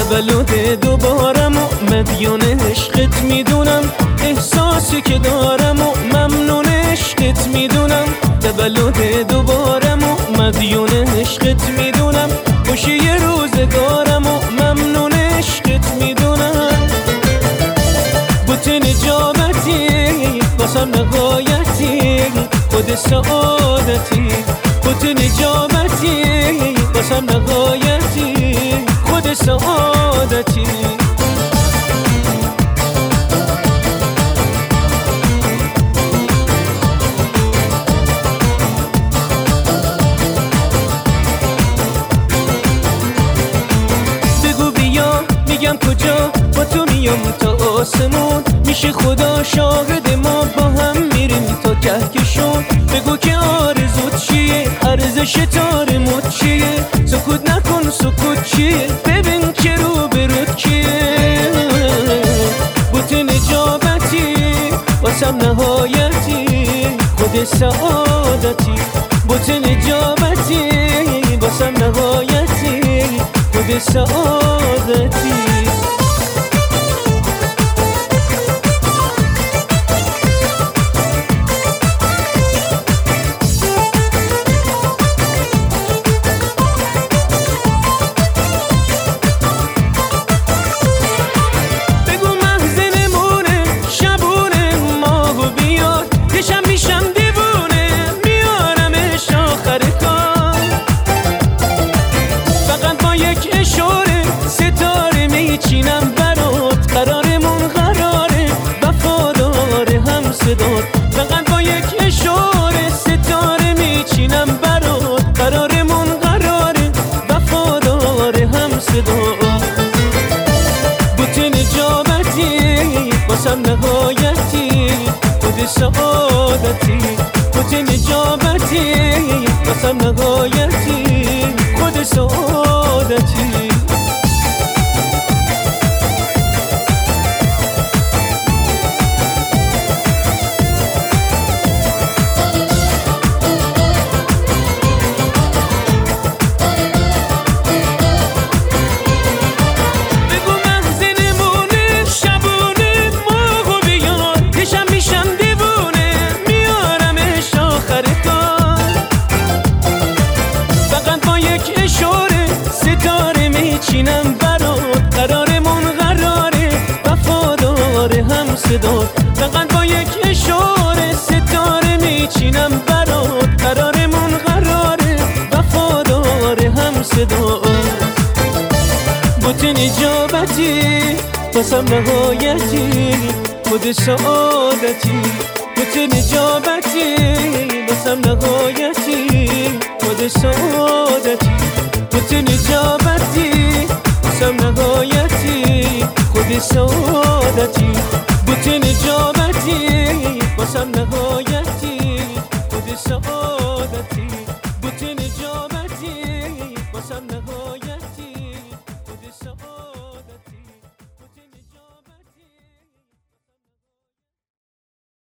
تولد دوبارم و مدیون عشقت میدونم، احساسی که دارم و ممنون عشقت میدونم. تولد دوبارم و مدیون عشقت میدونم، خوشی روزگارم و ممنون عشقت میدونم. بوت نجابتی واسم نهایتی، خود سعادتی. بوت نجابتی واسم نهایتی، خود سعادتی. بگو بیا میگم کجا، با تو میام تا آسمون، میشه خدا شاهد ما با هم میریم تا کهکشون. بگو که آرزوت چیه، ارزش تارموت چیه، سکوت نکن سکوت چیه، ببین که رو برود کیه. بوت نجابتی واسم نهایتی، خود سعادتی. بوت نجابتی واسم نهایتی، خود سعادتی. چینم برات قرارمون قراره، وفادار هم صدات. فقط با یک اشاره ستاره میچینم برات، قرارمون قراره، وفادار هم صدات. بوت نجابتی واسم نهایتی، خود سعادتی. بوت نجابتی واسم نهایتی، خود سعادتی. چینم برات قرارمون قراره، وفادار هم صدات. فقط با یک اشاره ستاره میچینم برات، قرارمون قراره، وفادار هم صدات. بوت نجابتی واسم نهایتی، خود سعادتی. بوت نجابتی واسم نهایتی، خود سعادتی. بوت نجابتی واسم نهایتی، خود سعادتی. بوت نجابتی واسم نهایتی.